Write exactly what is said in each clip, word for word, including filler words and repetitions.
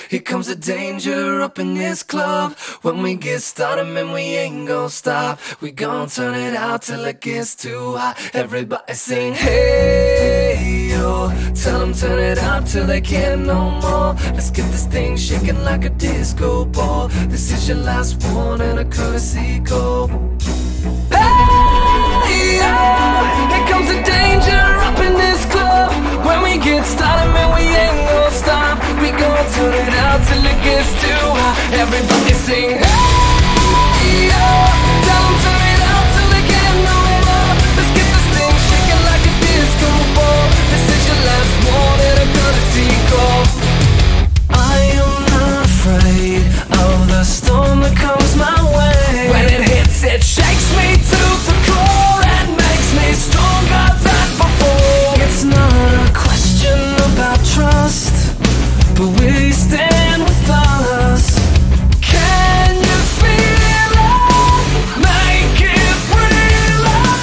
here comes the danger up in this club. When we get started, man, we ain't gon' stop. We gon' turn it out till it gets too hot. Everybody sing, hey, yo. Tell them turn it up till they can't no more. Let's get this thing shaking like a disco ball. This is your last one and a courtesy call. Hey, yo. Here comes the danger up in this club. When we get started, man, we ain't gon' stop. We gon' turn it out till it gets too hot. Everybody sing, hey, yo. Tell them turn it out till they can't no more. Let's get this thing shaking like a disco ball. This is your last one and a courtesy call. I am not afraid of the storm that comes my way. When it hits, it shakes me to the core and makes me stronger than before. It's not a question about trust, but we stand with us. Can you feel it? Make it real.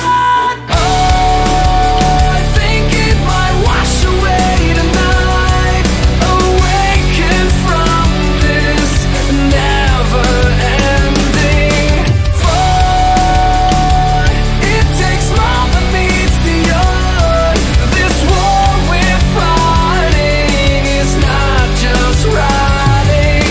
Oh, I think it might wash away tonight. Awaken from this never-ending void. It takes more than meets the eye. This war we're fighting is not just riding.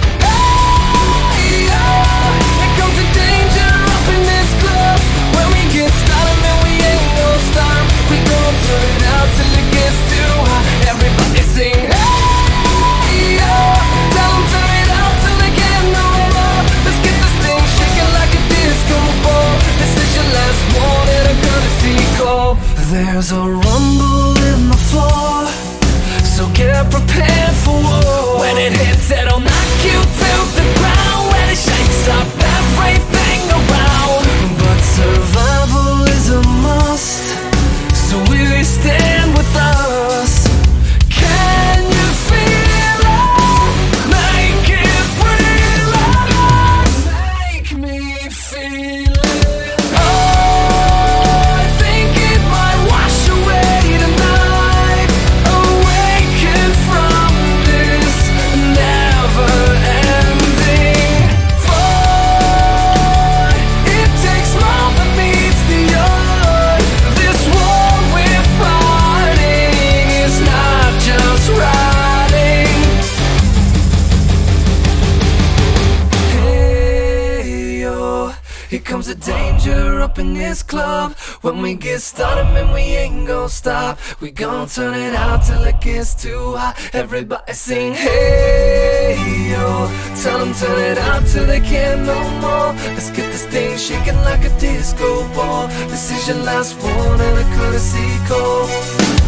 Hey, oh, here comes the danger up in this club. When we get started, man, we ain't gon' stop. We gon' turn it out till it gets too hot. Everybody sing, hey, oh. Tell them turn it out till they can't no more. Let's get this thing shaking like a disco ball. This is your last one and a courtesy call. There's a rumble in the floor, so get prepared for war. When it hits, it'll knock you to the ground. When it shakes up everything around. But survival is a must, so we stand with us. Can you feel it? Make it real. Make me feel it. Oh, I think it might wash away tonight. Awaken from this never-ending void. It takes more than meets the eye. This war we're fighting is not just riding. Hey, yo. Here comes the danger up in this club. When we get started, man, we ain't gon' stop. We gon' turn it out till it gets too hot. Everybody sing, hey, yo. Tell them turn it out till they can't no more. Let's get this thing shaking like a disco ball. This is your last one and a courtesy call.